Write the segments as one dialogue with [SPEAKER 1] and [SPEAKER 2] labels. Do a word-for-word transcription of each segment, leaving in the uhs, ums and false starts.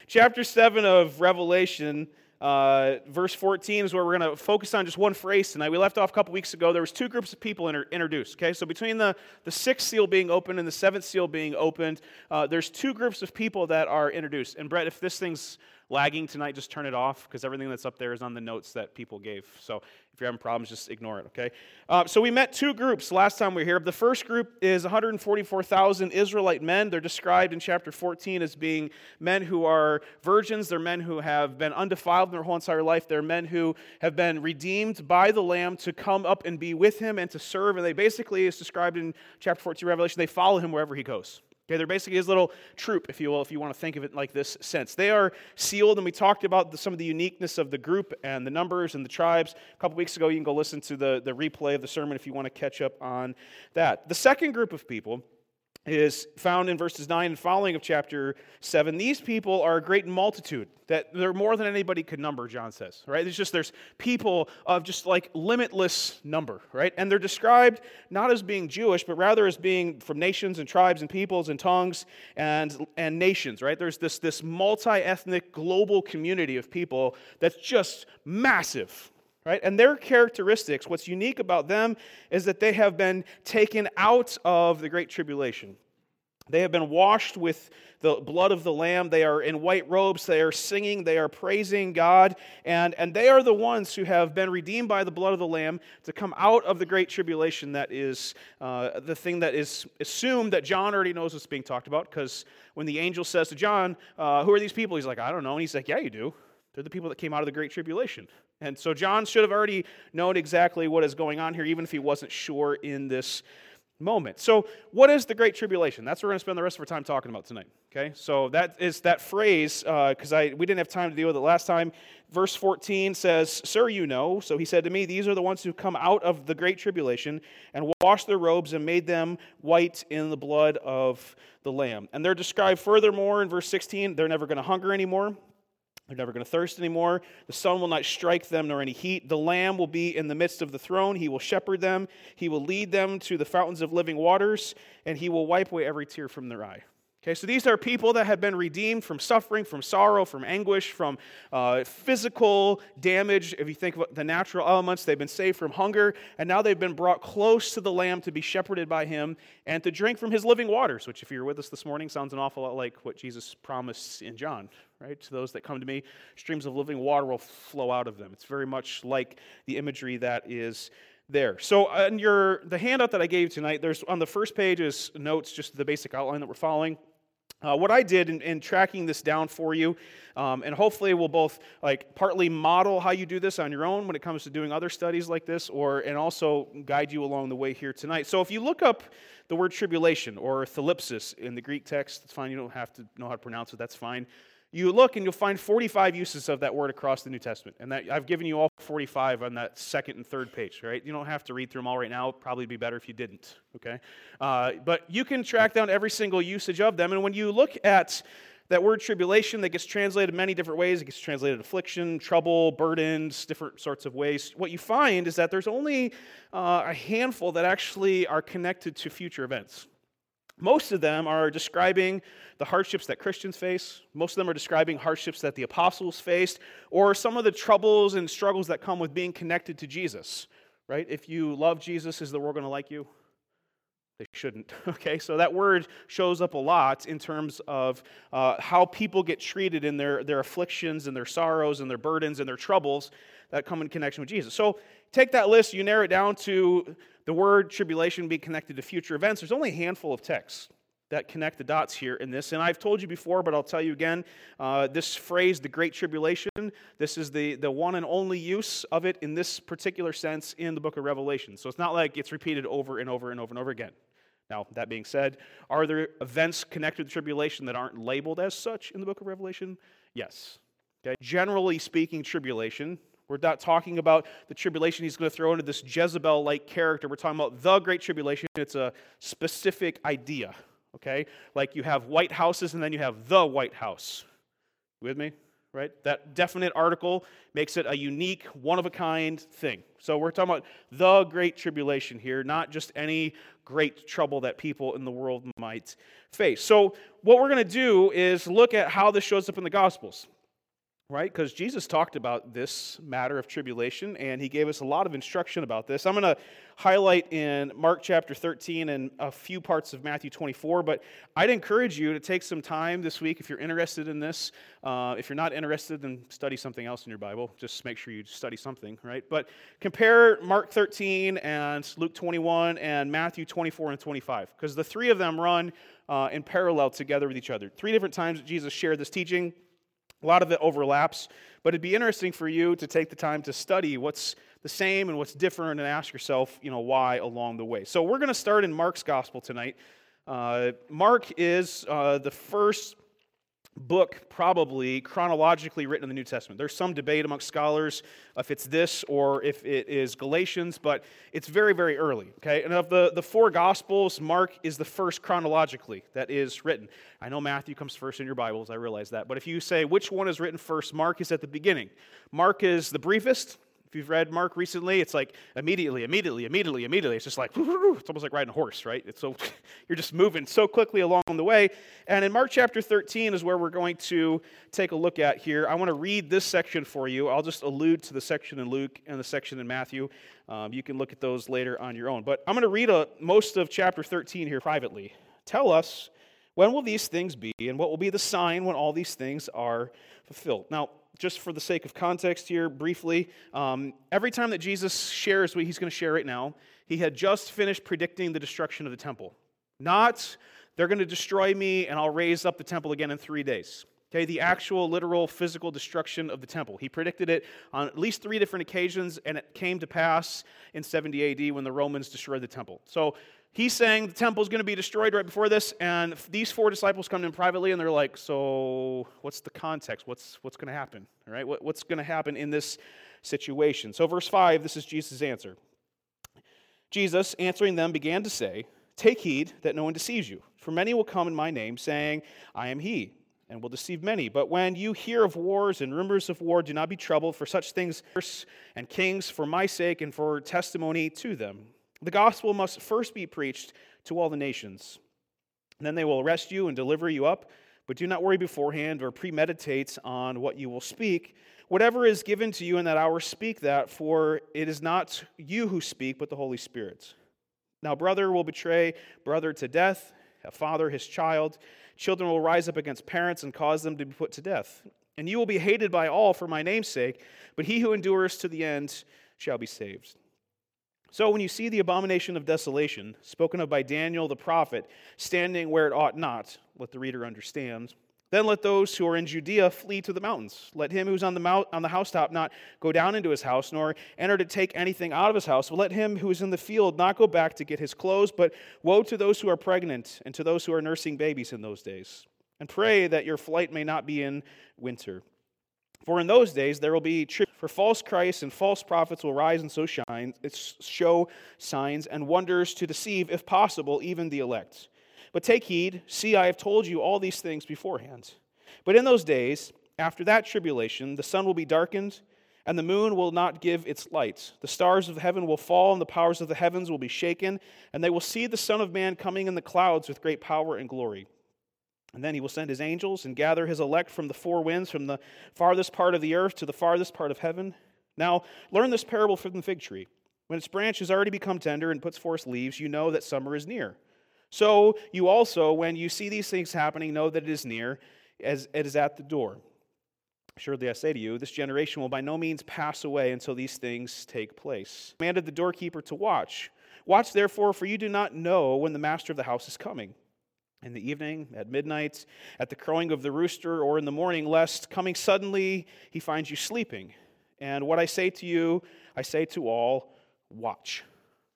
[SPEAKER 1] chapter seven of Revelation, uh, verse fourteen is where we're going to focus on just one phrase tonight. We left off a couple weeks ago. There was two groups of people inter- introduced. Okay, so between the, the sixth seal being opened and the seventh seal being opened, uh, there's two groups of people that are introduced. And Brett, if this thing's lagging tonight, just turn it off, because everything that's up there is on the notes that people gave. So if you're having problems, just ignore it, okay? Uh, so we met two groups last time we were here. The first group is one hundred forty-four thousand Israelite men. They're described in chapter fourteen as being men who are virgins. They're men who have been undefiled in their whole entire life. They're men who have been redeemed by the Lamb to come up and be with Him and to serve. And they basically, as described in chapter fourteen Revelation, they follow Him wherever He goes. Okay, they're basically his little troop, if you will, if you want to think of it like this sense. They are sealed, and we talked about the, some of the uniqueness of the group and the numbers and the tribes. A couple weeks ago, you can go listen to the, the replay of the sermon if you want to catch up on that. The second group of people is found in verses nine and following of chapter seven. These people are a great multitude, that they're more than anybody could number, John says, right? There's just, there's people of just like limitless number, right? And they're described not as being Jewish, but rather as being from nations and tribes and peoples and tongues and, and nations, right? There's this, this multi-ethnic global community of people that's just massive, right? And their characteristics, what's unique about them is that they have been taken out of the Great Tribulation. They have been washed with the blood of the Lamb. They are in white robes. They are singing. They are praising God. And, and they are the ones who have been redeemed by the blood of the Lamb to come out of the Great Tribulation. That is uh, the thing that is assumed that John already knows what's being talked about, because when the angel says to John, uh, who are these people? He's like, I don't know. And he's like, yeah, you do. They're the people that came out of the Great Tribulation. And so John should have already known exactly what is going on here, even if he wasn't sure in this moment. So what is the Great Tribulation? That's what we're going to spend the rest of our time talking about tonight. Okay, so that is that phrase, because uh, I we didn't have time to deal with it last time. Verse fourteen says, Sir, you know. So he said to me, these are the ones who come out of the Great Tribulation and washed their robes and made them white in the blood of the Lamb. And they're described furthermore in verse sixteen. They're never going to hunger anymore. They're never going to thirst anymore. The sun will not strike them, nor any heat. The Lamb will be in the midst of the throne. He will shepherd them. He will lead them to the fountains of living waters, and He will wipe away every tear from their eye. Okay, so these are people that have been redeemed from suffering, from sorrow, from anguish, from uh, physical damage. If you think about the natural elements, they've been saved from hunger, and now they've been brought close to the Lamb to be shepherded by Him and to drink from His living waters, which if you're with us this morning sounds an awful lot like what Jesus promised in John, right? To those that come to me, streams of living water will flow out of them. It's very much like the imagery that is there. So on your the handout that I gave tonight, there's on the first page is notes, just the basic outline that we're following. Uh, what I did in, in tracking this down for you, um, and hopefully we'll both like partly model how you do this on your own when it comes to doing other studies like this, or and also guide you along the way here tonight. So if you look up the word tribulation or thalipsis in the Greek text, it's fine. You don't have to know how to pronounce it. That's fine. You look and you'll find forty-five uses of that word across the New Testament. And that I've given you all forty-five on that second and third page, right? You don't have to read through them all right now. It'd probably be better if you didn't, okay? Uh, but you can track down every single usage of them. And when you look at that word tribulation that gets translated many different ways, it gets translated affliction, trouble, burdens, different sorts of ways. What you find is that there's only uh, a handful that actually are connected to future events. Most of them are describing the hardships that Christians face. Most of them are describing hardships that the apostles faced, or some of the troubles and struggles that come with being connected to Jesus, right? If you love Jesus, is the world going to like you? They shouldn't, okay? So that word shows up a lot in terms of uh, how people get treated in their, their afflictions and their sorrows and their burdens and their troubles that come in connection with Jesus. So take that list, you narrow it down to the word tribulation being connected to future events. There's only a handful of texts that connect the dots here in this. And I've told you before, but I'll tell you again, uh, this phrase, the Great Tribulation, this is the, the one and only use of it in this particular sense in the book of Revelation. So it's not like it's repeated over and over and over and over again. Now, that being said, are there events connected to tribulation that aren't labeled as such in the book of Revelation? Yes. Okay. Generally speaking, tribulation. We're not talking about the tribulation he's going to throw into this Jezebel-like character. We're talking about the Great Tribulation. It's a specific idea, okay? Like you have White Houses and then you have the White House. You with me? right? That definite article makes it a unique, one-of-a-kind thing. So we're talking about the Great Tribulation here, not just any great trouble that people in the world might face. So what we're going to do is look at how this shows up in the Gospels, right? Because Jesus talked about this matter of tribulation, and he gave us a lot of instruction about this. I'm going to highlight in Mark chapter thirteen and a few parts of Matthew twenty-four, but I'd encourage you to take some time this week if you're interested in this. Uh, if you're not interested, then study something else in your Bible. Just make sure you study something, right? But compare Mark thirteen and Luke twenty-one and Matthew twenty-four and twenty-five, because the three of them run uh, in parallel together with each other. Three different times that Jesus shared this teaching. A lot of it overlaps, but it'd be interesting for you to take the time to study what's the same and what's different and ask yourself, you know, why along the way. So we're going to start in Mark's gospel tonight. Uh, Mark is uh, the first book probably chronologically written in the New Testament. There's some debate amongst scholars if it's this or if it is Galatians, but it's very, very early, okay? And of the, the four Gospels, Mark is the first chronologically that is written. I know Matthew comes first in your Bibles, I realize that, but if you say which one is written first, Mark is at the beginning. Mark is the briefest. If you've read Mark recently, it's like immediately, immediately, immediately, immediately. It's just like, it's almost like riding a horse, right? It's so you're just moving so quickly along the way. And in Mark chapter thirteen is where we're going to take a look at here. I want to read this section for you. I'll just allude to the section in Luke and the section in Matthew. Um, you can look at those later on your own. But I'm going to read a, most of chapter thirteen here privately. Tell us, when will these things be, and what will be the sign when all these things are fulfilled? Now, just for the sake of context here, briefly, um, every time that Jesus shares what he's going to share right now, he had just finished predicting the destruction of the temple. Not, they're going to destroy me and I'll raise up the temple again in three days. Okay, the actual, literal, physical destruction of the temple. He predicted it on at least three different occasions, and it came to pass in seventy A D when the Romans destroyed the temple. So he's saying the temple is going to be destroyed right before this, and these four disciples come in privately, and they're like, so what's the context? What's what's going to happen? All right, what, what's going to happen in this situation? So verse five, this is Jesus' answer. Jesus, answering them, began to say, take heed that no one deceives you, for many will come in my name, saying, I am he, and will deceive many. But when you hear of wars and rumors of war, do not be troubled, for such things and kings for my sake and for testimony to them. The gospel must first be preached to all the nations. And then they will arrest you and deliver you up, but do not worry beforehand or premeditate on what you will speak. Whatever is given to you in that hour, speak that, for it is not you who speak, but the Holy Spirit. Now brother will betray brother to death, a father his child. Children will rise up against parents and cause them to be put to death. And you will be hated by all for my name's sake, but he who endures to the end shall be saved. So when you see the abomination of desolation, spoken of by Daniel the prophet, standing where it ought not, let the reader understand, then let those who are in Judea flee to the mountains. Let him who's on the mount, on the housetop not go down into his house, nor enter to take anything out of his house. But let him who is in the field not go back to get his clothes. But woe to those who are pregnant and to those who are nursing babies in those days. And pray that your flight may not be in winter. For in those days there will be tribulation, for false Christs and false prophets will rise and so shine, show signs and wonders to deceive, if possible, even the elect. But take heed, see, I have told you all these things beforehand. But in those days, after that tribulation, the sun will be darkened, and the moon will not give its light. The stars of heaven will fall, and the powers of the heavens will be shaken, and they will see the Son of Man coming in the clouds with great power and glory. And then he will send his angels and gather his elect from the four winds, from the farthest part of the earth to the farthest part of heaven. Now, learn this parable from the fig tree. When its branch has already become tender and puts forth leaves, you know that summer is near. So you also, when you see these things happening, know that it is near, as it is at the door. Surely I say to you, this generation will by no means pass away until these things take place. He commanded the doorkeeper to watch. Watch therefore, for you do not know when the master of the house is coming. In the evening, at midnight, at the crowing of the rooster, or in the morning, lest, coming suddenly, he finds you sleeping. And what I say to you, I say to all, watch.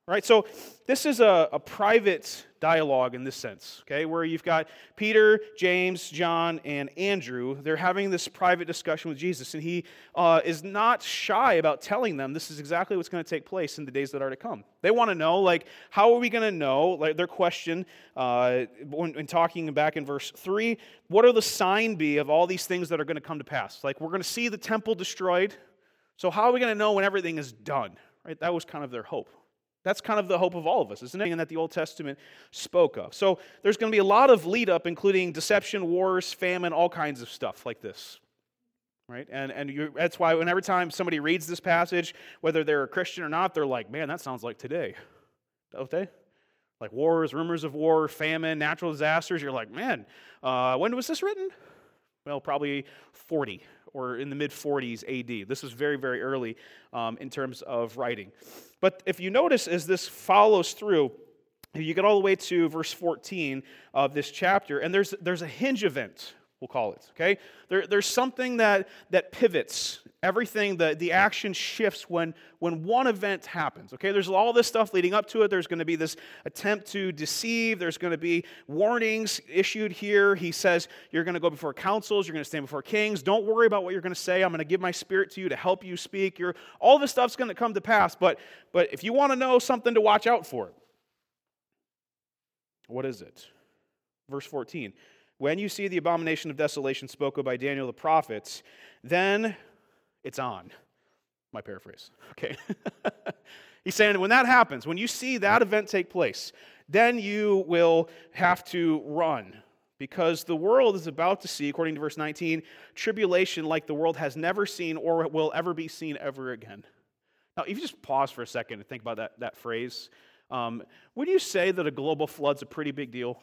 [SPEAKER 1] Right? So this is a, a private dialogue in this sense, okay, where you've got Peter, James, John, and Andrew. They're having this private discussion with Jesus, and he uh, is not shy about telling them this is exactly what's going to take place in the days that are to come. They want to know, like, how are we going to know? Like their question uh, when, when talking back in verse three, what will the sign be of all these things that are going to come to pass? Like, we're going to see the temple destroyed, so how are we going to know when everything is done? Right? That was kind of their hope. That's kind of the hope of all of us, isn't it? And that the Old Testament spoke of. So there's going to be a lot of lead up, including deception, wars, famine, all kinds of stuff like this. Right? And and you, that's why whenever time somebody reads this passage, whether they're a Christian or not, they're like, man, that sounds like today. Don't they? Like wars, rumors of war, famine, natural disasters. You're like, man, uh, when was this written? Well, probably forty or in the mid forties A D. This is very, very early um, in terms of writing. But if you notice, as this follows through, you get all the way to verse fourteen of this chapter, and there's there's a hinge event, we'll call it, okay? There, there's something that, that pivots. Everything, the, the action shifts when, when one event happens, okay? There's all this stuff leading up to it. There's going to be this attempt to deceive. There's going to be warnings issued here. He says, you're going to go before councils. You're going to stand before kings. Don't worry about what you're going to say. I'm going to give my spirit to you to help you speak. You're, all this stuff's going to come to pass, but, but if you want to know something to watch out for, what is it? Verse fourteen. When you see the abomination of desolation spoken by Daniel the prophet, then it's on. My paraphrase. Okay. He's saying when that happens, when you see that event take place, then you will have to run. Because the world is about to see, according to verse nineteen, tribulation like the world has never seen or will ever be seen ever again. Now, if you just pause for a second and think about that, that phrase, um, would you say that a global flood's a pretty big deal?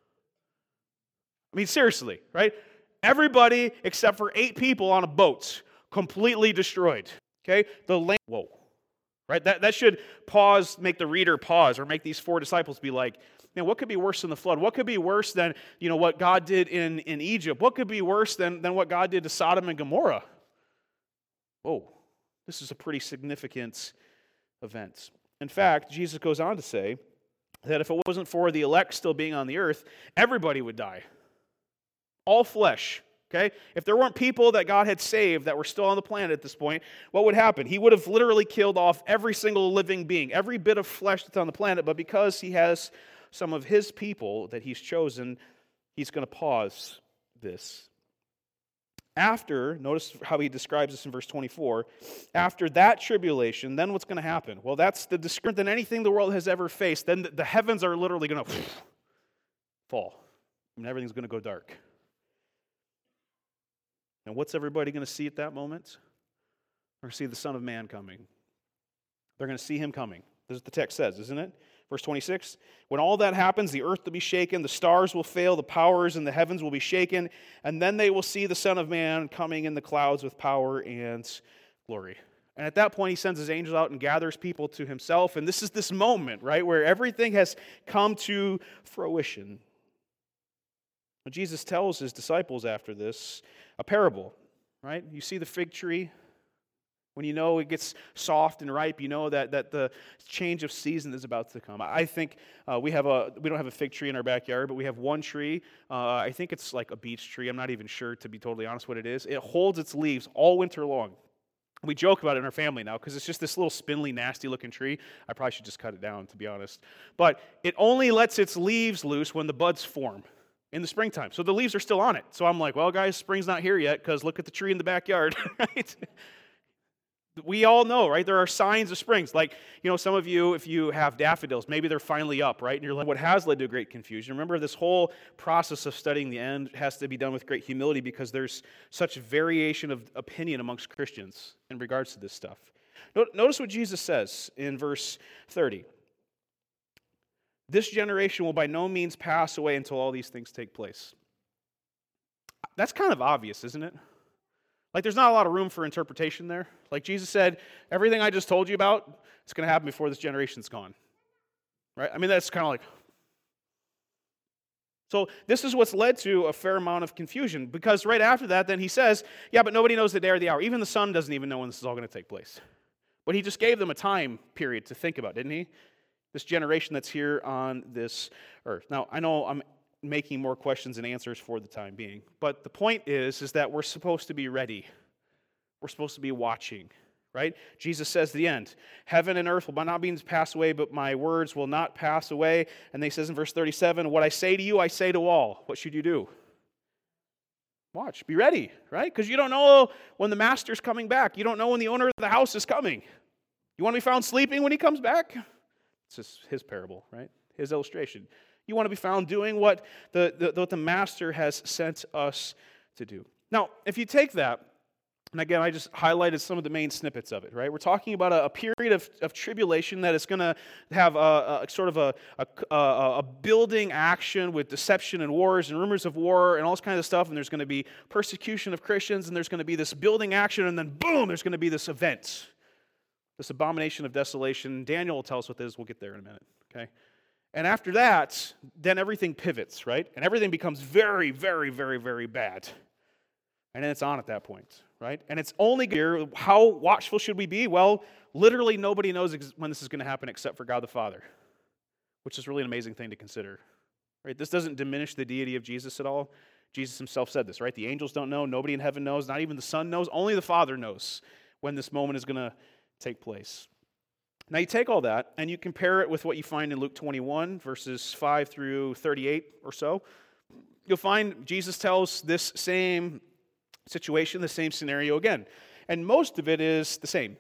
[SPEAKER 1] I mean, seriously, right? Everybody except for eight people on a boat, completely destroyed. Okay? The land, whoa. Right? That, that should pause, make the reader pause, or make these four disciples be like, man, what could be worse than the flood? What could be worse than, you know, what God did in, in Egypt? What could be worse than, than what God did to Sodom and Gomorrah? Whoa. This is a pretty significant event. In fact, Jesus goes on to say that if it wasn't for the elect still being on the earth, everybody would die. All flesh, okay? If there weren't people that God had saved that were still on the planet at this point, what would happen? He would have literally killed off every single living being, every bit of flesh that's on the planet, but because he has some of his people that he's chosen, he's going to pause this. After, notice how he describes this in verse twenty-four, after that tribulation, then what's going to happen? Well, that's the different than anything the world has ever faced. Then the heavens are literally going to fall, and everything's going to go dark. And what's everybody going to see at that moment? They're going to see the Son of Man coming. They're going to see him coming. This is what the text says, isn't it? Verse twenty-six, when all that happens, the earth will be shaken, the stars will fail, the powers in the heavens will be shaken, and then they will see the Son of Man coming in the clouds with power and glory. And at that point, he sends his angels out and gathers people to himself, and this is this moment, right, where everything has come to fruition. Jesus tells his disciples after this a parable, right? You see the fig tree. When you know it gets soft and ripe, you know that, that the change of season is about to come. I think uh, we have a we don't have a fig tree in our backyard, but we have one tree. Uh, I think it's like a beech tree. I'm not even sure, to be totally honest, what it is. It holds its leaves all winter long. We joke about it in our family now because it's just this little spindly, nasty-looking tree. I probably should just cut it down, to be honest. But it only lets its leaves loose when the buds form in the springtime. So the leaves are still on it. So I'm like, well, guys, spring's not here yet because look at the tree in the backyard, right? We all know, right? There are signs of springs. Like, you know, some of you, if you have daffodils, maybe they're finally up, right? And you're like, what has led to great confusion? Remember, this whole process of studying the end has to be done with great humility because there's such variation of opinion amongst Christians in regards to this stuff. Notice what Jesus says in verse thirty. This generation will by no means pass away until all these things take place. That's kind of obvious, isn't it? Like, there's not a lot of room for interpretation there. Like Jesus said, everything I just told you about, it's going to happen before this generation's gone. Right? I mean, that's kind of like... So this is what's led to a fair amount of confusion, because right after that, then he says, yeah, but nobody knows the day or the hour. Even the Son doesn't even know when this is all going to take place. But he just gave them a time period to think about, didn't he? This generation that's here on this earth. Now, I know I'm making more questions and answers for the time being, but the point is, is that we're supposed to be ready. We're supposed to be watching, right? Jesus says at the end, heaven and earth will not be pass away, but my words will not pass away. And then he says in verse thirty-seven, what I say to you, I say to all. What should you do? Watch, be ready, right? Because you don't know when the master's coming back. You don't know when the owner of the house is coming. You want to be found sleeping when he comes back? It's just his parable, right? His illustration. You want to be found doing what the, the, what the master has sent us to do. Now, if you take that, and again, I just highlighted some of the main snippets of it, right? We're talking about a, a period of, of tribulation that is going to have a, a sort of a, a, a building action with deception and wars and rumors of war and all this kind of stuff, and there's going to be persecution of Christians, and there's going to be this building action, and then boom, there's going to be this event. This abomination of desolation. Daniel will tell us what this is. We'll get there in a minute, okay? And after that, then everything pivots, right? And everything becomes very, very, very, very bad. And then it's on at that point, right? And it's only here. How watchful should we be? Well, literally nobody knows when this is going to happen except for God the Father, which is really an amazing thing to consider, right? This doesn't diminish the deity of Jesus at all. Jesus himself said this, right? The angels don't know. Nobody in heaven knows. Not even the Son knows. Only the Father knows when this moment is going to take place. Now you take all that and you compare it with what you find in Luke twenty-one, verses five through thirty-eight or so. You'll find Jesus tells this same situation, the same scenario again. And most of it is the same.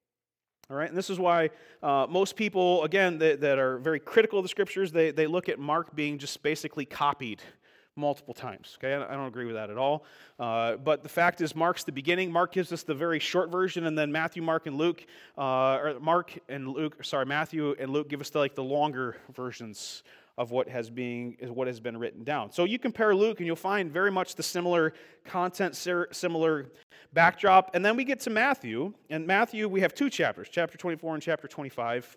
[SPEAKER 1] All right, and this is why uh, most people, again, that, that are very critical of the Scriptures, they, they look at Mark being just basically copied multiple times. Okay, I don't agree with that at all. Uh, but the fact is, Mark's the beginning. Mark gives us the very short version, and then Matthew, Mark, and Luke, uh, or Mark and Luke, sorry, Matthew and Luke give us the, like the longer versions of what has being is what has been written down. So you compare Luke, and you'll find very much the similar content, similar backdrop. And then we get to Matthew, and Matthew we have two chapters, chapter twenty-four and chapter twenty-five,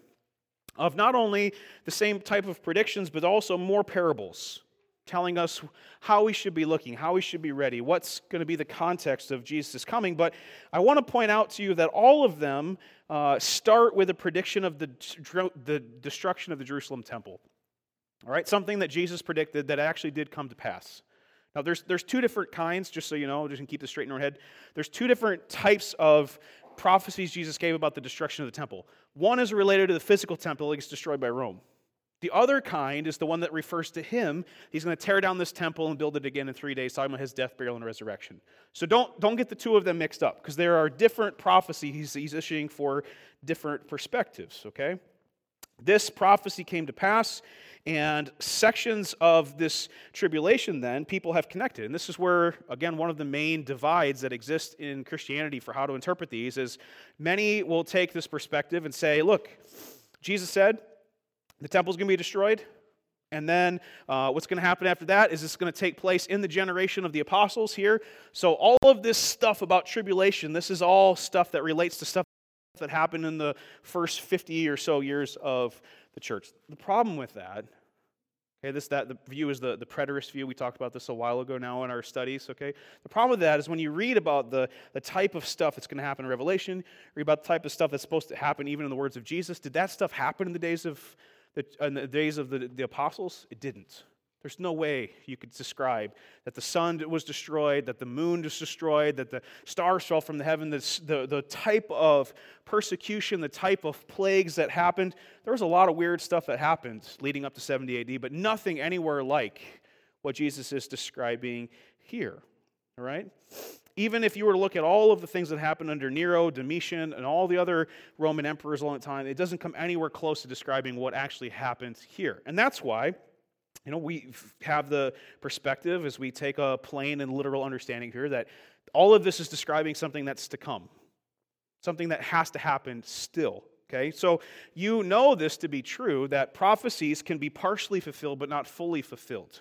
[SPEAKER 1] of not only the same type of predictions, but also more parables, telling us how we should be looking, how we should be ready, what's going to be the context of Jesus' coming. But I want to point out to you that all of them uh, start with a prediction of the, the destruction of the Jerusalem temple. All right, something that Jesus predicted that actually did come to pass. Now, there's there's two different kinds, just so you know, just to keep this straight in our head. There's two different types of prophecies Jesus gave about the destruction of the temple. One is related to the physical temple that gets destroyed by Rome. The other kind is the one that refers to him. He's going to tear down this temple and build it again in three days, talking about his death, burial, and resurrection. So don't, don't get the two of them mixed up, because there are different prophecies he's, he's issuing for different perspectives, okay? This prophecy came to pass, and sections of this tribulation then, people have connected. And this is where, again, one of the main divides that exist in Christianity for how to interpret these is many will take this perspective and say, look, Jesus said, the temple's going to be destroyed, and then uh, what's going to happen after that is it's going to take place in the generation of the apostles here. So all of this stuff about tribulation, this is all stuff that relates to stuff that happened in the first fifty or so years of the church. The problem with that, okay, this that the view is the, the preterist view. We talked about this a while ago now in our studies, okay? The problem with that is when you read about the, the type of stuff that's going to happen in Revelation, read about the type of stuff that's supposed to happen even in the words of Jesus, did that stuff happen in the days of the, in the days of the, the apostles? It didn't. There's no way you could describe that the sun was destroyed, that the moon was destroyed, that the stars fell from the heaven, the, the, the type of persecution, the type of plagues that happened. There was a lot of weird stuff that happened leading up to seventy A D, but nothing anywhere like what Jesus is describing here, all right? Even if you were to look at all of the things that happened under Nero, Domitian, and all the other Roman emperors along the time, it doesn't come anywhere close to describing what actually happened here. And that's why, you know, we have the perspective as we take a plain and literal understanding here that all of this is describing something that's to come, something that has to happen still, okay? So you know this to be true, that prophecies can be partially fulfilled but not fully fulfilled,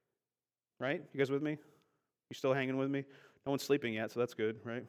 [SPEAKER 1] right? You guys with me? You still hanging with me? No one's sleeping yet, so that's good, right?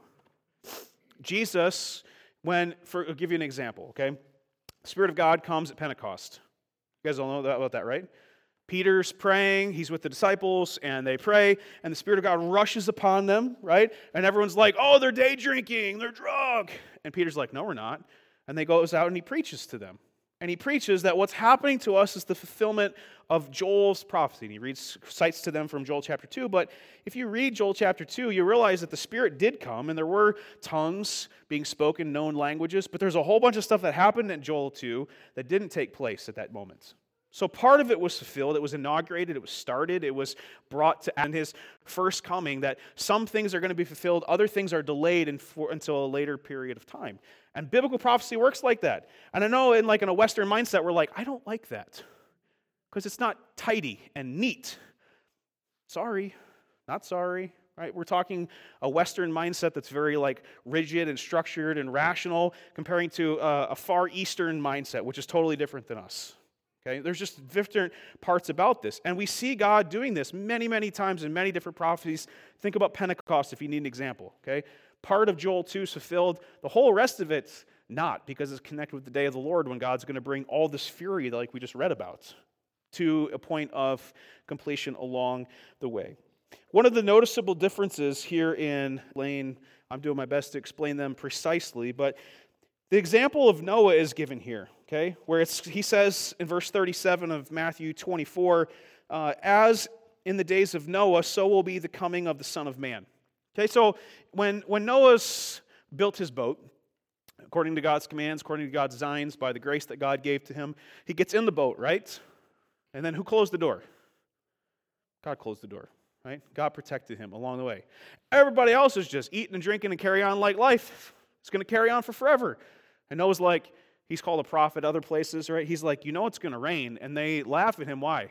[SPEAKER 1] Jesus, when, for, I'll give you an example, okay? The Spirit of God comes at Pentecost. You guys all know that, about that, right? Peter's praying, he's with the disciples, and they pray, and the Spirit of God rushes upon them, right? And everyone's like, oh, they're day drinking, they're drunk. And Peter's like, no, we're not. And they goes out and he preaches to them. And he preaches that what's happening to us is the fulfillment of Joel's prophecy. And he reads, cites to them from Joel chapter two. But if you read Joel chapter two, you realize that the Spirit did come, and there were tongues being spoken, known languages. But there's a whole bunch of stuff that happened in Joel two that didn't take place at that moment. So part of it was fulfilled. It was inaugurated. It was started. It was brought to and his first coming, that some things are going to be fulfilled. Other things are delayed in for, until a later period of time. And biblical prophecy works like that. And I know in like in a Western mindset, we're like, I don't like that because it's not tidy and neat. Sorry, not sorry. Right? We're talking a Western mindset that's very like rigid and structured and rational, comparing to uh, a Far Eastern mindset, which is totally different than us. Okay, there's just different parts about this. And we see God doing this many, many times in many different prophecies. Think about Pentecost if you need an example. Okay, part of Joel two is fulfilled. The whole rest of it's not, because it's connected with the day of the Lord when God's going to bring all this fury that like we just read about to a point of completion along the way. One of the noticeable differences here in Lane, I'm doing my best to explain them precisely, but the example of Noah is given here, okay, where it's, he says in verse thirty-seven of Matthew twenty-four, uh, as in the days of Noah, so will be the coming of the Son of Man. Okay, so when, when Noah's built his boat, according to God's commands, according to God's designs, by the grace that God gave to him, he gets in the boat, right? And then who closed the door? God closed the door, right? God protected him along the way. Everybody else is just eating and drinking and carry on like life. It's going to carry on for forever. And Noah's like, he's called a prophet other places, right? He's like, you know it's going to rain. And they laugh at him. Why?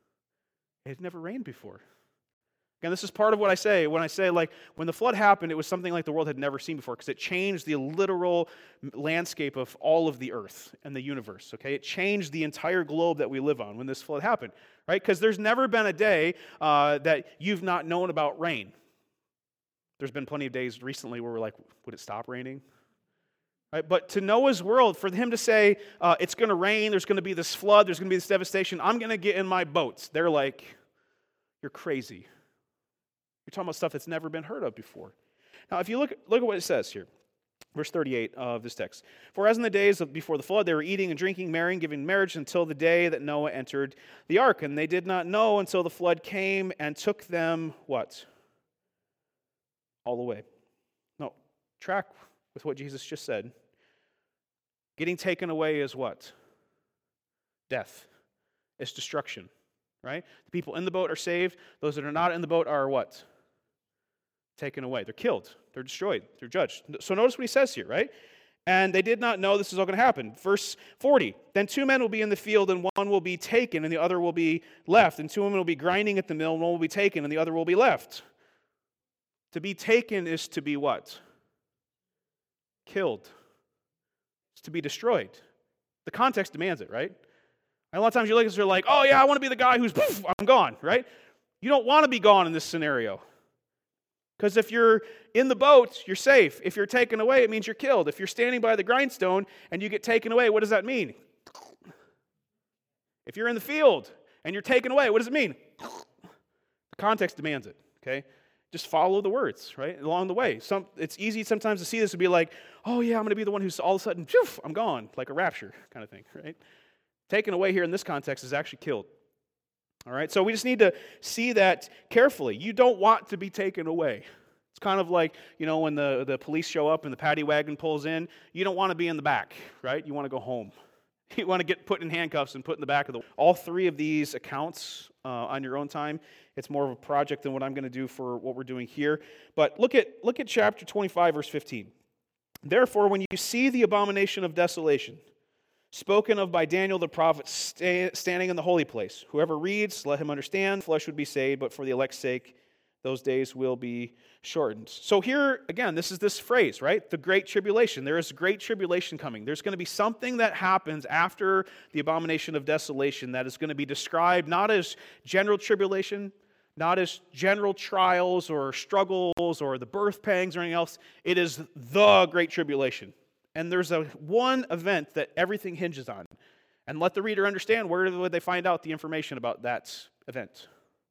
[SPEAKER 1] It had never rained before. Again, this is part of what I say when I say, like, when the flood happened, it was something like the world had never seen before, because it changed the literal landscape of all of the earth and the universe, okay? It changed the entire globe that we live on when this flood happened, right? Because there's never been a day uh, that you've not known about rain. There's been plenty of days recently where we're like, would it stop raining? Right? But to Noah's world, for him to say, uh, it's going to rain, there's going to be this flood, there's going to be this devastation, I'm going to get in my boats. They're like, you're crazy. You're talking about stuff that's never been heard of before. Now, if you look, look at what it says here, verse thirty-eight of this text. For as in the days of before the flood, they were eating and drinking, marrying, giving marriage until the day that Noah entered the ark. And they did not know until the flood came and took them, what? All away. No, track with what Jesus just said. Getting taken away is what? Death. It's destruction, right? The people in the boat are saved. Those that are not in the boat are what? Taken away. They're killed. They're destroyed. They're judged. So notice what he says here, right? And they did not know this is all going to happen. Verse forty, then two men will be in the field, and one will be taken, and the other will be left. And two women will be grinding at the mill, and one will be taken, and the other will be left. To be taken is to be what? Killed. It's to be destroyed. The context demands it, right? And a lot of times you look at this, you're like, oh yeah, I want to be the guy who's, poof, I'm gone, right? You don't want to be gone in this scenario. Because if you're in the boat, you're safe. If you're taken away, it means you're killed. If you're standing by the grindstone and you get taken away, what does that mean? If you're in the field and you're taken away, what does it mean? The context demands it, okay? Just follow the words, right, along the way. Some, it's easy sometimes to see this and be like, oh yeah, I'm going to be the one who's all of a sudden, poof, I'm gone, like a rapture kind of thing, right? Taken away here in this context is actually killed. All right, so we just need to see that carefully. You don't want to be taken away. It's kind of like, you know, when the, the police show up and the paddy wagon pulls in, you don't want to be in the back, right? You want to go home. You want to get put in handcuffs and put in the back of the... All three of these accounts uh, on your own time, it's more of a project than what I'm going to do for what we're doing here. But look at, look at chapter twenty-five, verse fifteen. Therefore, when you see the abomination of desolation, spoken of by Daniel the prophet, sta- standing in the holy place. Whoever reads, let him understand. Flesh would be saved, but for the elect's sake, those days will be shortened. So here, again, this is this phrase, right? The Great Tribulation. There is great tribulation coming. There's going to be something that happens after the abomination of desolation that is going to be described not as general tribulation, not as general trials or struggles or the birth pangs or anything else. It is the Great Tribulation. And there's a one event that everything hinges on. And let the reader understand, where would they find out the information about that event?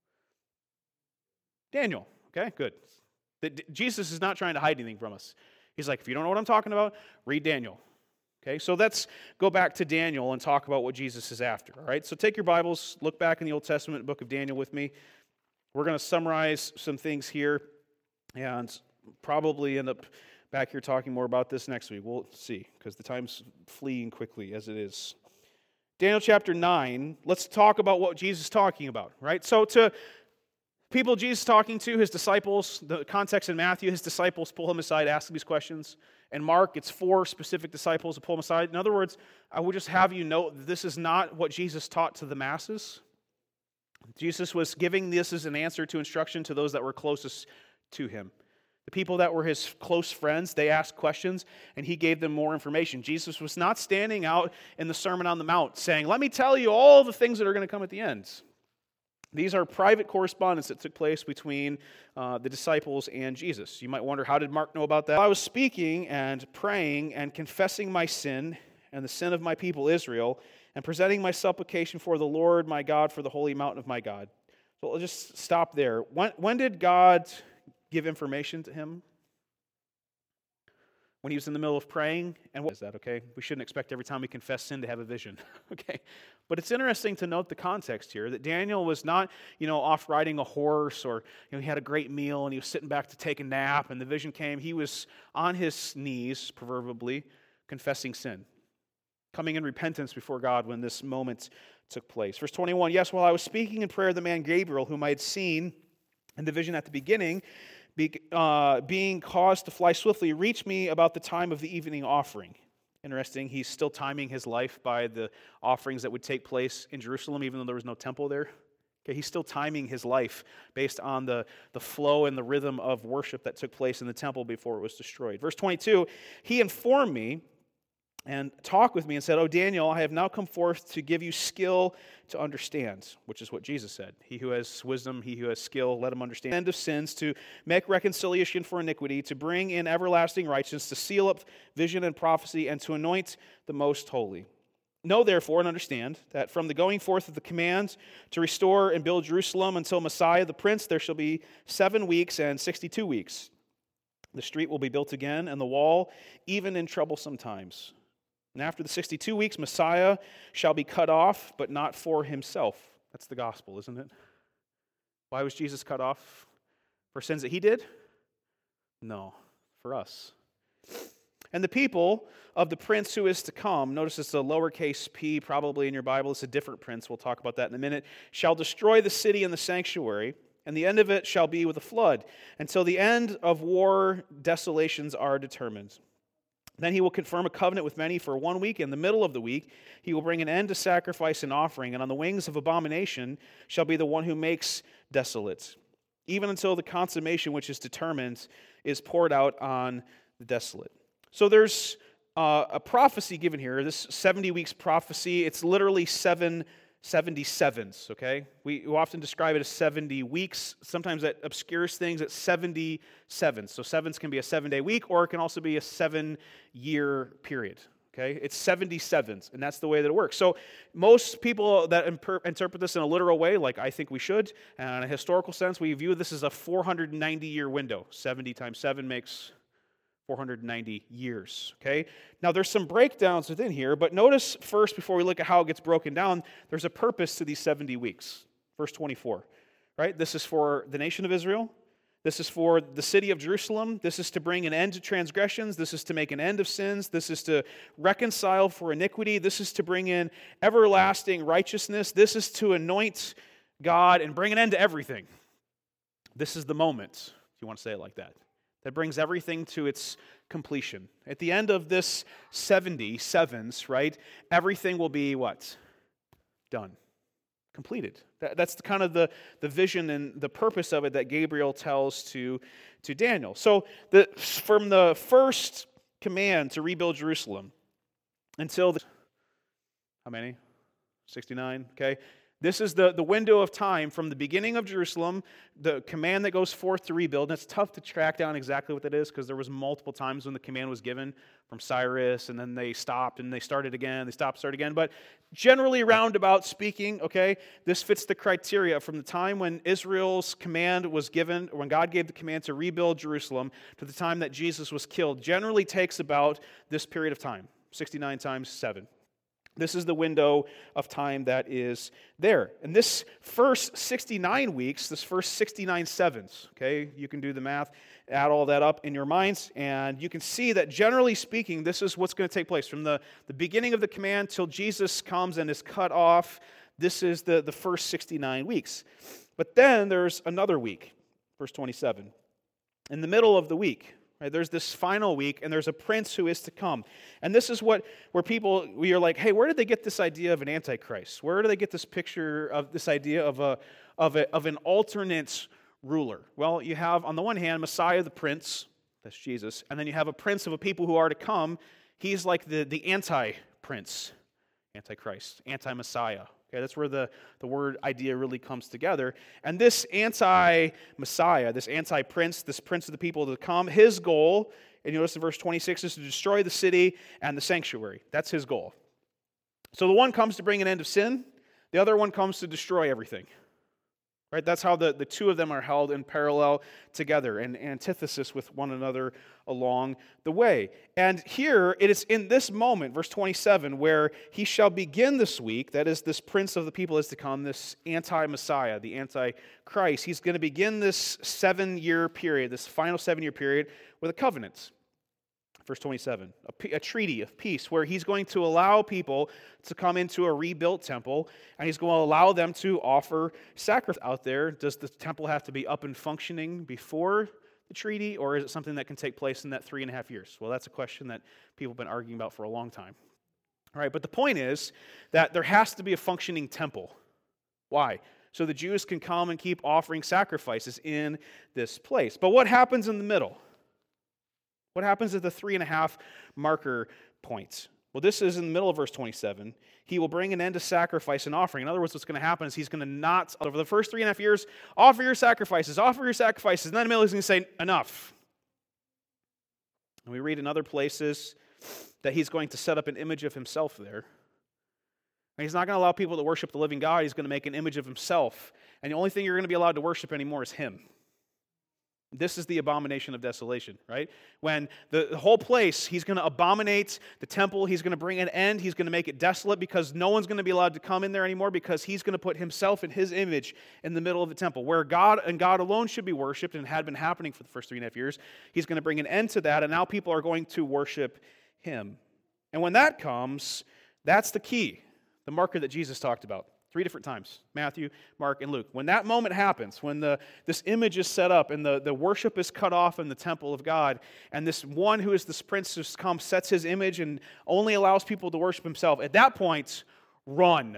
[SPEAKER 1] Daniel. Okay, good. The, Jesus is not trying to hide anything from us. He's like, if you don't know what I'm talking about, read Daniel. Okay, so let's go back to Daniel and talk about what Jesus is after. All right, so take your Bibles, look back in the Old Testament book of Daniel with me. We're going to summarize some things here and probably end up back here talking more about this next week. We'll see, because the time's fleeing quickly as it is. Daniel chapter nine, let's talk about what Jesus is talking about, right? So to people Jesus is talking to, his disciples, the context in Matthew, his disciples pull him aside, ask him these questions. In Mark, it's four specific disciples that pull him aside. In other words, I would just have you note that this is not what Jesus taught to the masses. Jesus was giving this as an answer to instruction to those that were closest to him. The people that were his close friends, they asked questions, and he gave them more information. Jesus was not standing out in the Sermon on the Mount saying, let me tell you all the things that are going to come at the end. These are private correspondence that took place between uh, the disciples and Jesus. You might wonder, how did Mark know about that? I was speaking and praying and confessing my sin and the sin of my people Israel and presenting my supplication for the Lord my God for the holy mountain of my God. So I'll just stop there. When, when did God give information to him? When he was in the middle of praying? And what is that, okay? We shouldn't expect every time we confess sin to have a vision, okay? But it's interesting to note the context here, that Daniel was not, you know, off riding a horse, or, you know, he had a great meal and he was sitting back to take a nap and the vision came. He was on his knees, proverbially, confessing sin, coming in repentance before God when this moment took place. Verse twenty-one, yes, while I was speaking in prayer, the man Gabriel, whom I had seen in the vision at the beginning, Be, uh, being caused to fly swiftly, reached me about the time of the evening offering. Interesting, he's still timing his life by the offerings that would take place in Jerusalem, even though there was no temple there. Okay, he's still timing his life based on the, the flow and the rhythm of worship that took place in the temple before it was destroyed. Verse twenty-two, he informed me and talked with me and said, "O Daniel, I have now come forth to give you skill to understand," which is what Jesus said. He who has wisdom, he who has skill, let him understand. "End of sins, to make reconciliation for iniquity, to bring in everlasting righteousness, to seal up vision and prophecy, and to anoint the most holy. Know therefore and understand that from the going forth of the command to restore and build Jerusalem until Messiah the Prince, there shall be seven weeks and sixty-two weeks. The street will be built again, and the wall, even in troublesome times. And after the sixty-two weeks, Messiah shall be cut off, but not for himself." That's the gospel, isn't it? Why was Jesus cut off? For sins that he did? No, for us. "And the people of the prince who is to come," notice it's a lowercase p probably in your Bible, it's a different prince, we'll talk about that in a minute, "shall destroy the city and the sanctuary, and the end of it shall be with a flood, until the end of war desolations are determined. Then he will confirm a covenant with many for one week. In the middle of the week, he will bring an end to sacrifice and offering, and on the wings of abomination shall be the one who makes desolate, even until the consummation which is determined is poured out on the desolate." So there's uh, a prophecy given here, this seventy weeks prophecy. It's literally seven seventy-sevens, okay? We often describe it as seventy weeks. Sometimes that obscures things. It's seventy-sevens. So sevens can be a seven-day week, or it can also be a seven-year period, okay? It's seventy-sevens, and that's the way that it works. So most people that imper- interpret this in a literal way, like I think we should, and in a historical sense, we view this as a four hundred ninety-year window. seventy times seven makes four hundred ninety years, okay? Now, there's some breakdowns within here, but notice first, before we look at how it gets broken down, there's a purpose to these seventy weeks. Verse twenty-four, right? This is for the nation of Israel. This is for the city of Jerusalem. This is to bring an end to transgressions. This is to make an end of sins. This is to reconcile for iniquity. This is to bring in everlasting righteousness. This is to anoint God and bring an end to everything. This is the moment, if you want to say it like that, that brings everything to its completion. At the end of this seventy sevens, right, everything will be what? Done. Completed. That, that's the, kind of the, the vision and the purpose of it that Gabriel tells to, to Daniel. So the, from the first command to rebuild Jerusalem until the, how many? sixty-nine, okay? This is the, the window of time from the beginning of Jerusalem, the command that goes forth to rebuild. And it's tough to track down exactly what that is because there was multiple times when the command was given from Cyrus, and then they stopped and they started again, they stopped, started again. But generally, roundabout speaking, okay, this fits the criteria from the time when Israel's command was given, or when God gave the command to rebuild Jerusalem, to the time that Jesus was killed. Generally takes about this period of time. sixty-nine times seven. This is the window of time that is there. And this first sixty-nine weeks, this first sixty-nine sevens, okay, you can do the math, add all that up in your minds, and you can see that generally speaking, this is what's going to take place. From the, the beginning of the command till Jesus comes and is cut off, this is the, the first sixty-nine weeks. But then there's another week, verse twenty-seven. In the middle of the week, right, there's this final week, and there's a prince who is to come. And this is what where people, we are like, hey, where did they get this idea of an antichrist? Where do they get this picture of this idea of a of a of an alternate ruler? Well, you have on the one hand Messiah the prince, that's Jesus, and then you have a prince of a people who are to come. He's like the, the anti-prince, antichrist, anti-Messiah. Okay, that's where the, the word idea really comes together. And this anti-Messiah, this anti-prince, this prince of the people to come, his goal, and you notice in verse twenty-six, is to destroy the city and the sanctuary. That's his goal. So the one comes to bring an end of sin, the other one comes to destroy everything. Right? That's how the, the two of them are held in parallel together, in antithesis with one another along the way. And here, it is in this moment, verse twenty-seven, where he shall begin this week, that is, this prince of the people is to come, this anti-Messiah, the anti-Christ. He's going to begin this seven-year period, this final seven-year period, with a covenant. Verse twenty-seven, a, a treaty of peace where he's going to allow people to come into a rebuilt temple, and he's going to allow them to offer sacrifice out there. Does the temple have to be up and functioning before the treaty, or is it something that can take place in that three and a half years? Well, that's a question that people have been arguing about for a long time. All right, but the point is that there has to be a functioning temple. Why? So the Jews can come and keep offering sacrifices in this place. But what happens in the middle? What happens at the three and a half marker points? Well, this is in the middle of verse twenty-seven. He will bring an end to sacrifice and offering. In other words, what's going to happen is he's going to not, over the first three and a half years, offer your sacrifices, offer your sacrifices, and then in the middle he's going to say, enough. And we read in other places that he's going to set up an image of himself there. And he's not going to allow people to worship the living God. He's going to make an image of himself. And the only thing you're going to be allowed to worship anymore is him. This is the abomination of desolation, right? When the, the whole place, he's going to abominate the temple. He's going to bring an end. He's going to make it desolate because no one's going to be allowed to come in there anymore because he's going to put himself and his image in the middle of the temple. Where God and God alone should be worshipped and had been happening for the first three and a half years, he's going to bring an end to that, and now people are going to worship him. And when that comes, that's the key, the marker that Jesus talked about. Three different times, Matthew, Mark, and Luke. When that moment happens, when the this image is set up and the, the worship is cut off in the temple of God, and this one who is this prince who's come sets his image and only allows people to worship himself, at that point, run.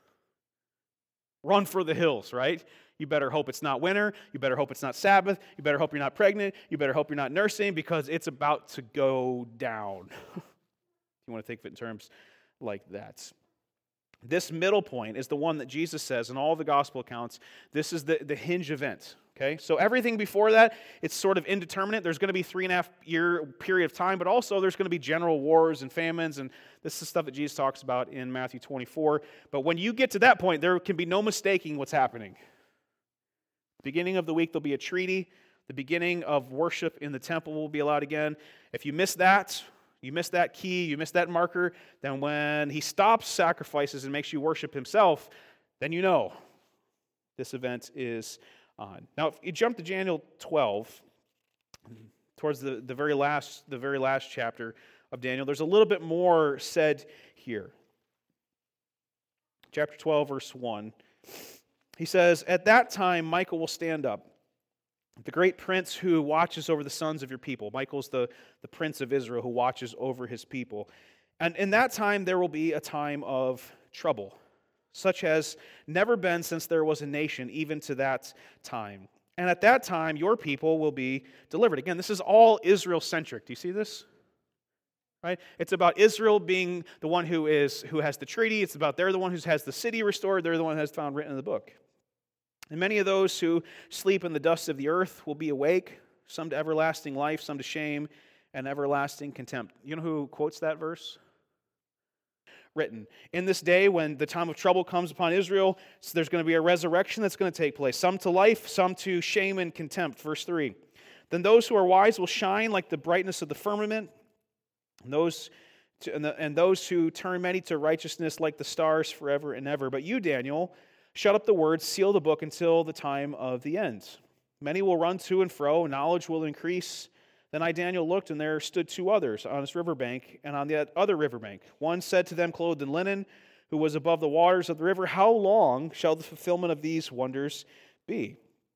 [SPEAKER 1] Run for the hills, right? You better hope it's not winter. You better hope it's not Sabbath. You better hope you're not pregnant. You better hope you're not nursing because it's about to go down. You want to think of it in terms like that. This middle point is the one that Jesus says in all the gospel accounts, this is the, the hinge event, okay? So everything before that, it's sort of indeterminate. There's going to be three and a half year period of time, but also there's going to be general wars and famines, and this is stuff that Jesus talks about in Matthew twenty-four. But when you get to that point, there can be no mistaking what's happening. Beginning of the week, there'll be a treaty. The beginning of worship in the temple will be allowed again. If you miss that, You miss that key, you miss that marker, then when he stops sacrifices and makes you worship himself, then you know this event is on. Now, if you jump to Daniel twelve, towards the, the very last the very last chapter of Daniel, there's a little bit more said here. Chapter twelve, verse one. He says, "At that time Michael will stand up, the great prince who watches over the sons of your people." Michael's the, the prince of Israel who watches over his people. "And in that time there will be a time of trouble, such as never been since there was a nation, even to that time. And at that time your people will be delivered." Again, this is all Israel-centric. Do you see this? Right? It's about Israel being the one who is who has the treaty. It's about they're the one who has the city restored. They're the one who has found written in the book. "And many of those who sleep in the dust of the earth will be awake, some to everlasting life, some to shame and everlasting contempt." You know who quotes that verse? Written. "In this day when the time of trouble comes upon Israel, so there's going to be a resurrection that's going to take place. Some to life, some to shame and contempt." Verse three. "Then those who are wise will shine like the brightness of the firmament, and those to, and, the, and those who turn many to righteousness like the stars forever and ever. But you, Daniel, shut up the words, seal the book until the time of the end. Many will run to and fro, knowledge will increase. Then I, Daniel, looked, and there stood two others on this riverbank and on the other riverbank. One said to them, clothed in linen, who was above the waters of the river, how long shall the fulfillment of these wonders be?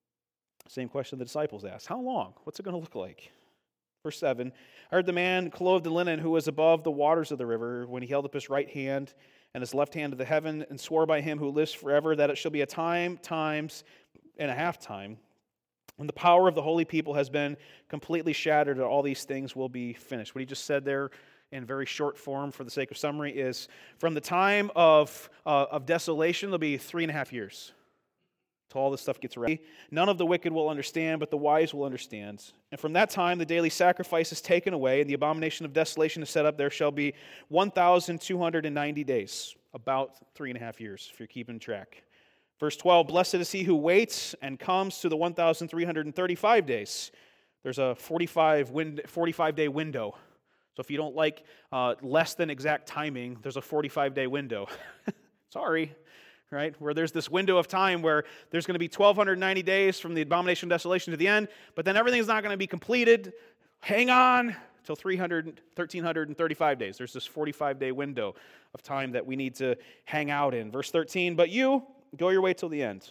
[SPEAKER 1] Same question the disciples asked. How long? What's it going to look like? Verse seven, I heard the man clothed in linen who was above the waters of the river when he held up his right hand and his left hand to the heaven and swore by him who lives forever that it shall be a time, times, and a half time, when the power of the holy people has been completely shattered and all these things will be finished. What he just said there in very short form for the sake of summary is from the time of, uh, of desolation, there'll be three and a half years. Till all this stuff gets ready. None of the wicked will understand, but the wise will understand. And from that time, the daily sacrifice is taken away, and the abomination of desolation is set up. There shall be one thousand two hundred ninety days, about three and a half years, if you're keeping track. Verse twelve, blessed is he who waits and comes to the one thousand three hundred thirty-five days. There's a forty-five day window. So if you don't like uh, less than exact timing, there's a forty-five day window. Sorry. Right, where there's this window of time where there's going to be twelve ninety days from the abomination of desolation to the end, but then everything's not going to be completed. Hang on till three hundred, one thousand three hundred thirty-five days. There's this forty-five day window of time that we need to hang out in. Verse thirteen, but you, go your way till the end,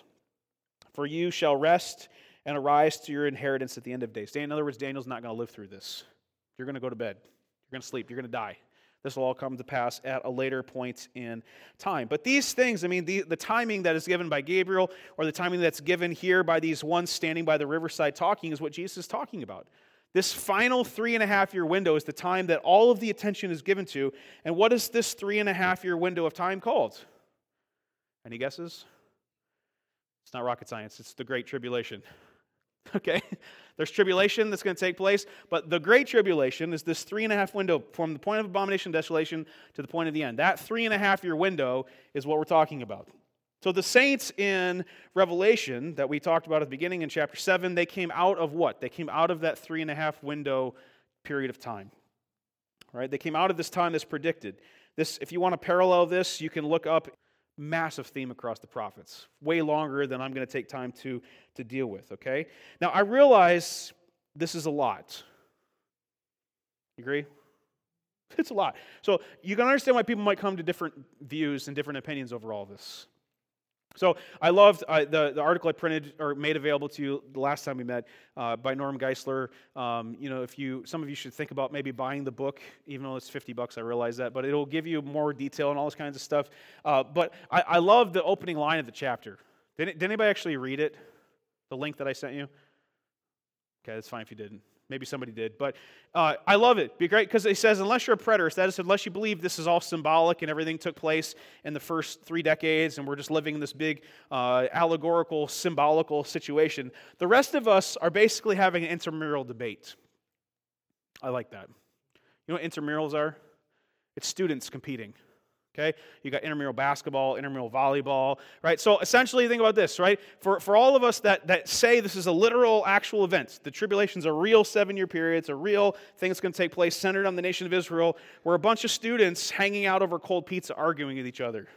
[SPEAKER 1] for you shall rest and arise to your inheritance at the end of days. In other words, Daniel's not going to live through this. You're going to go to bed. You're going to sleep. You're going to die. This will all come to pass at a later point in time. But these things, I mean, the, the timing that is given by Gabriel or the timing that's given here by these ones standing by the riverside talking is what Jesus is talking about. This final three and a half year window is the time that all of the attention is given to. And what is this three and a half year window of time called? Any guesses? It's not rocket science. It's the Great Tribulation. Okay? There's tribulation that's going to take place, but the Great Tribulation is this three and a half window from the point of abomination and desolation to the point of the end. That three and a half year window is what we're talking about. So the saints in Revelation that we talked about at the beginning in chapter seven, they came out of what? They came out of that three and a half window period of time. Right? They came out of this time that's predicted. This, if you want to parallel this, you can look up massive theme across the prophets, way longer than I'm going to take time to, to deal with, okay? Now, I realize this is a lot. You agree? It's a lot. So you can understand why people might come to different views and different opinions over all this. So I loved uh, the, the article I printed or made available to you the last time we met uh, by Norm Geisler. Um, you know, if you, some of you should think about maybe buying the book, even though it's fifty bucks, I realize that, but it'll give you more detail and all this kinds of stuff. Uh, but I, I love the opening line of the chapter. Did, did anybody actually read it? The link that I sent you? Okay, that's fine if you didn't. Maybe somebody did, but uh, I love it. Be great because it says, unless you're a preterist, that is, unless you believe this is all symbolic and everything took place in the first three decades and we're just living in this big uh, allegorical, symbolical situation, the rest of us are basically having an intramural debate. I like that. You know what intramurals are? It's students competing. Okay, you got intramural basketball, intramural volleyball, right? So essentially, think about this, right? For for all of us that, that say this is a literal, actual event, the tribulation's a real seven-year period, it's a real thing that's going to take place centered on the nation of Israel, we're a bunch of students hanging out over cold pizza arguing with each other.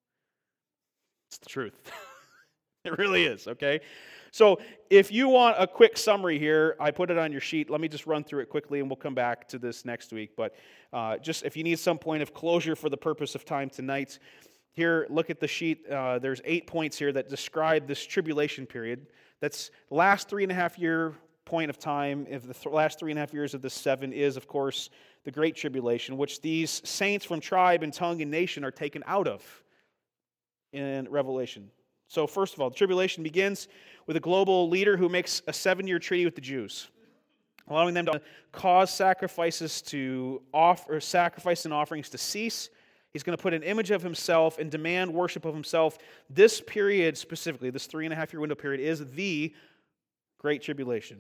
[SPEAKER 1] It's the truth. It really is, okay? So if you want a quick summary here, I put it on your sheet. Let me just run through it quickly, and we'll come back to this next week. But uh, just if you need some point of closure for the purpose of time tonight, here, look at the sheet. Uh, there's eight points here that describe this tribulation period. That's the last three and a half year point of time. If the th- last three and a half years of the seven is, of course, the Great Tribulation, which these saints from tribe and tongue and nation are taken out of in Revelation. So first of all, the tribulation begins with a global leader who makes a seven-year treaty with the Jews, allowing them to cause sacrifices to offer, sacrifice and offerings to cease. He's going to put an image of himself and demand worship of himself. This period specifically, this three and a half year window period, is the Great Tribulation.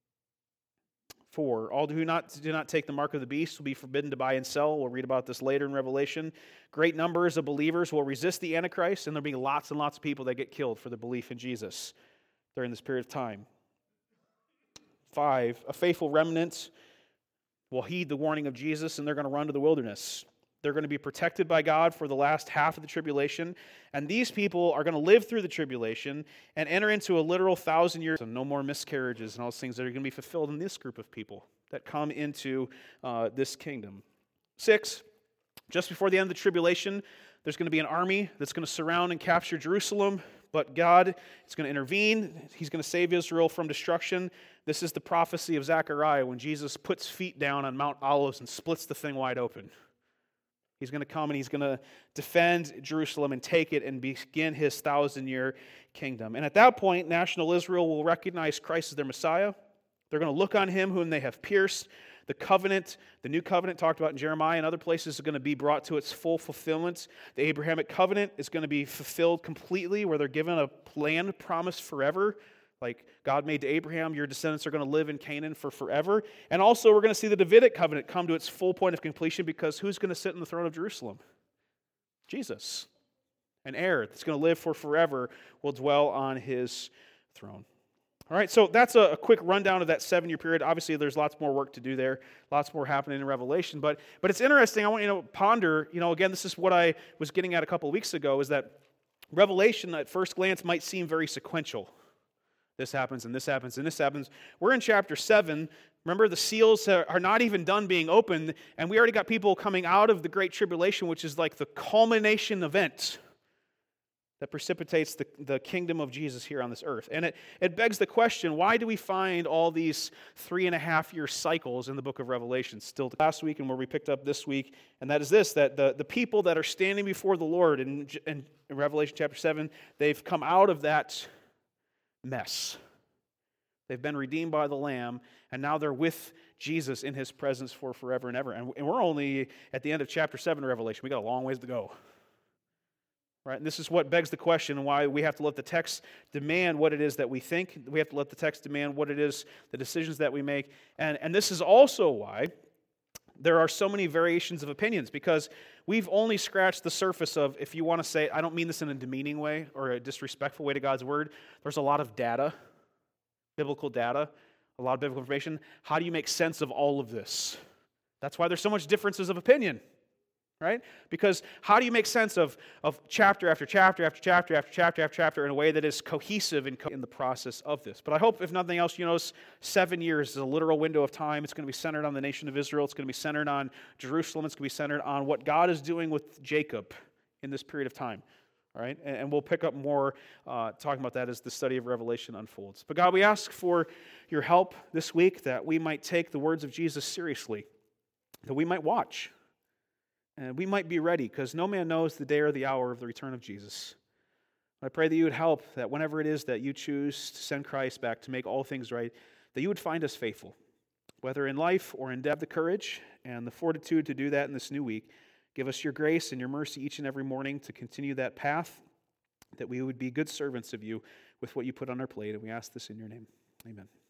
[SPEAKER 1] Four, all who not, do not take the mark of the beast will be forbidden to buy and sell. We'll read about this later in Revelation. Great numbers of believers will resist the Antichrist, and there'll be lots and lots of people that get killed for their belief in Jesus during this period of time. Five, a faithful remnant will heed the warning of Jesus, and they're going to run to the wilderness. They're going to be protected by God for the last half of the tribulation, and these people are going to live through the tribulation and enter into a literal thousand years of no more miscarriages and all those things that are going to be fulfilled in this group of people that come into uh, this kingdom. Six, just before the end of the tribulation, there's going to be an army that's going to surround and capture Jerusalem, but God is going to intervene. He's going to save Israel from destruction. This is the prophecy of Zechariah when Jesus puts feet down on Mount Olives and splits the thing wide open. He's going to come and he's going to defend Jerusalem and take it and begin his thousand-year kingdom. And at that point, national Israel will recognize Christ as their Messiah. They're going to look on him whom they have pierced. The covenant, the new covenant talked about in Jeremiah and other places, is going to be brought to its full fulfillment. The Abrahamic covenant is going to be fulfilled completely, where they're given a land promise forever. Like God made to Abraham, your descendants are going to live in Canaan for forever. And also we're going to see the Davidic covenant come to its full point of completion, because who's going to sit in the throne of Jerusalem? Jesus. An heir that's going to live for forever will dwell on his throne. All right, so that's a, a quick rundown of that seven-year period. Obviously, there's lots more work to do there, lots more happening in Revelation. But but it's interesting. I want you to ponder, you know, again, this is what I was getting at a couple of weeks ago, is that Revelation at first glance might seem very sequential. This happens, and this happens, and this happens. We're in chapter seven. Remember, the seals are not even done being opened, and we already got people coming out of the Great Tribulation, which is like the culmination event that precipitates the, the kingdom of Jesus here on this earth. And it, it begs the question, why do we find all these three and a half year cycles in the book of Revelation still last week and where we picked up this week? And that is this, that the, the people that are standing before the Lord in, in, in Revelation chapter seven, they've come out of that mess. They've been redeemed by the Lamb, and now they're with Jesus in his presence for forever and ever. And, and we're only at the end of chapter seven of Revelation. We got a long ways to go. Right? And this is what begs the question why we have to let the text demand what it is that we think. We have to let the text demand what it is, the decisions that we make. And, and this is also why there are so many variations of opinions, because we've only scratched the surface of, if you want to say, I don't mean this in a demeaning way or a disrespectful way to God's word, there's a lot of data, biblical data, a lot of biblical information. How do you make sense of all of this? That's why there's so much differences of opinion. Right? Because how do you make sense of, of chapter after chapter after chapter after chapter after chapter in a way that is cohesive in, co- in the process of this? But I hope, if nothing else, you know, seven years is a literal window of time. It's going to be centered on the nation of Israel. It's going to be centered on Jerusalem. It's going to be centered on what God is doing with Jacob in this period of time. All right? And, and we'll pick up more uh, talking about that as the study of Revelation unfolds. But God, we ask for your help this week, that we might take the words of Jesus seriously, that we might watch. And we might be ready, because no man knows the day or the hour of the return of Jesus. I pray that you would help, that whenever it is that you choose to send Christ back to make all things right, that you would find us faithful, whether in life or in death. The courage and the fortitude to do that in this new week. Give us your grace and your mercy each and every morning to continue that path, that we would be good servants of you with what you put on our plate. And we ask this in your name. Amen.